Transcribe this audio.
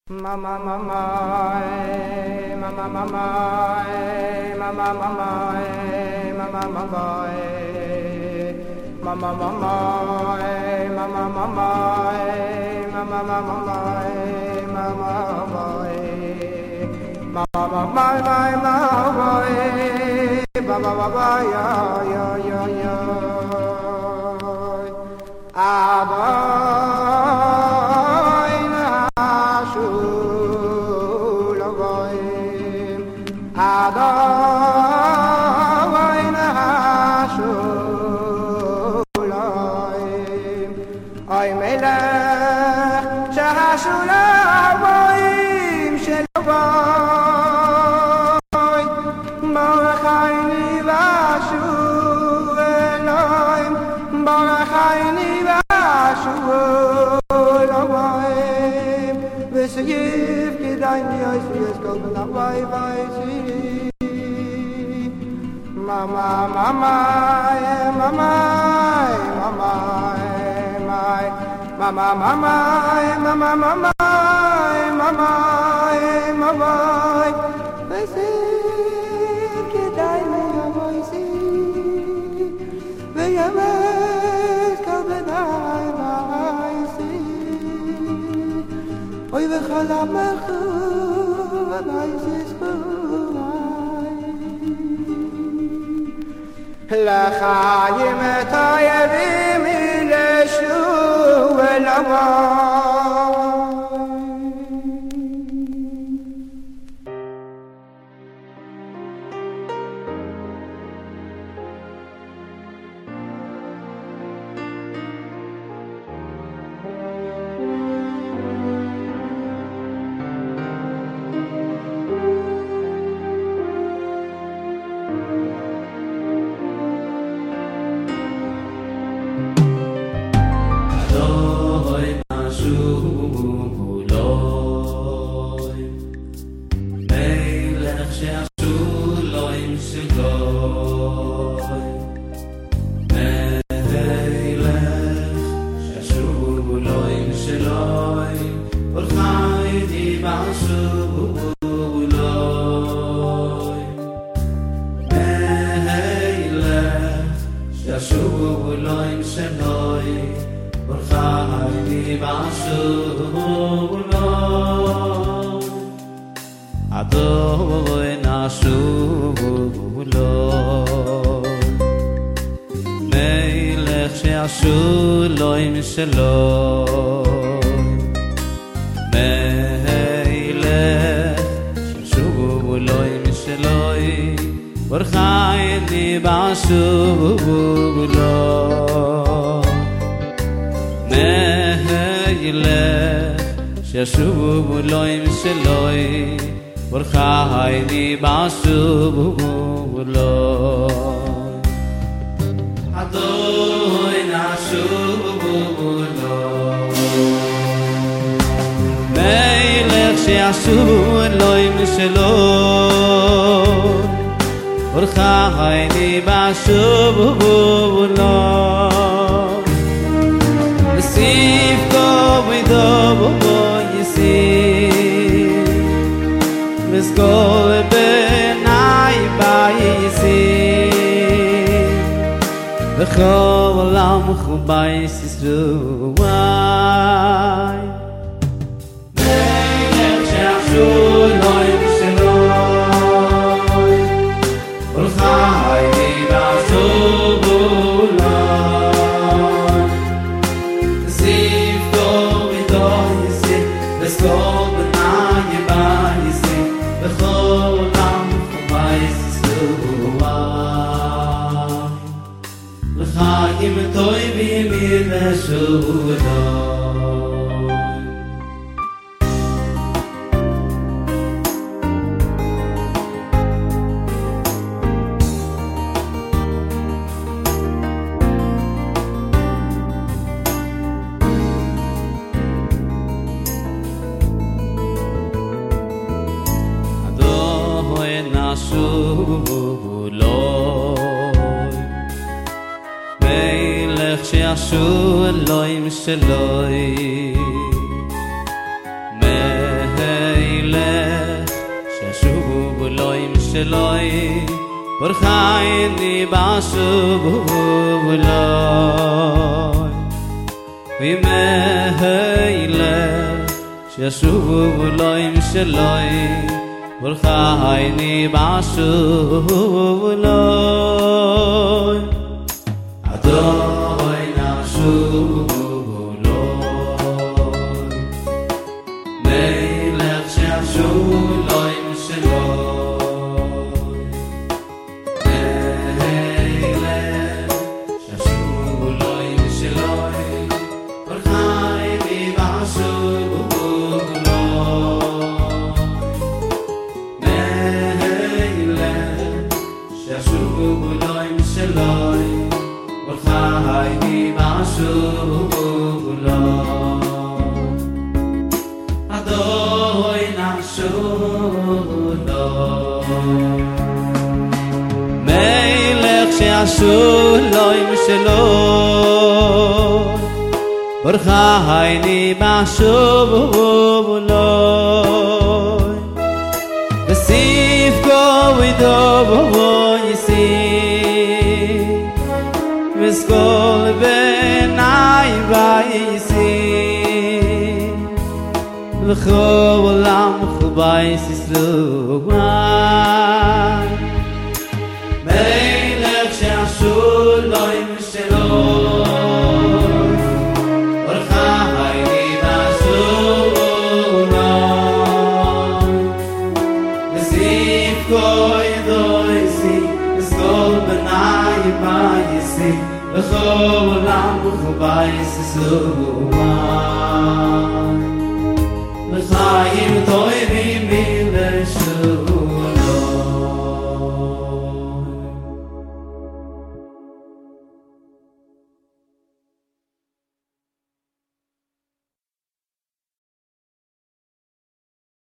Mama mama mama mama mama mama mama mama mama mama mama mama mama mama mama ya ya ya ya Ay melech shahashulaim shelovoy Barachayni vashu Elohim Barachayni vashu Elohim V'seyiv k'dayin yois v'yeskol b'navai v'ayzi Mama mama mama mama Mama, mama, mama, mama, mama, mama. I see, kidai me avoisi. Ve yames kalbenai vaisi. Oy ve chalamechu v'naisis chuai. L'chaim toyevim ileshu. שיעשו אלוהים שלוי שלוי ברחייני בשובולוי וימהילה שישובולוי שלוי ברחייני בשובולוי אדוי נשובולוי מלך שישובולוי שלוי מלך שישובולוי שלוי ברחייני בשובולוי מלך שישובולוי שלוי ברחייני בשובולוי אדוי נשובולוי מלך שישובולוי שלוי ברחייני בשובולוי וסיפקו ודובו יסי וסקול בני וייסי וכל עולם חובייס יסלומן מלך שישובולוי שלוי ברחייני בשובולוי וסיפקו ידויסי וסקול בני וייסי וכל עולם חובייס יסלומן לחיים טובים ולשוב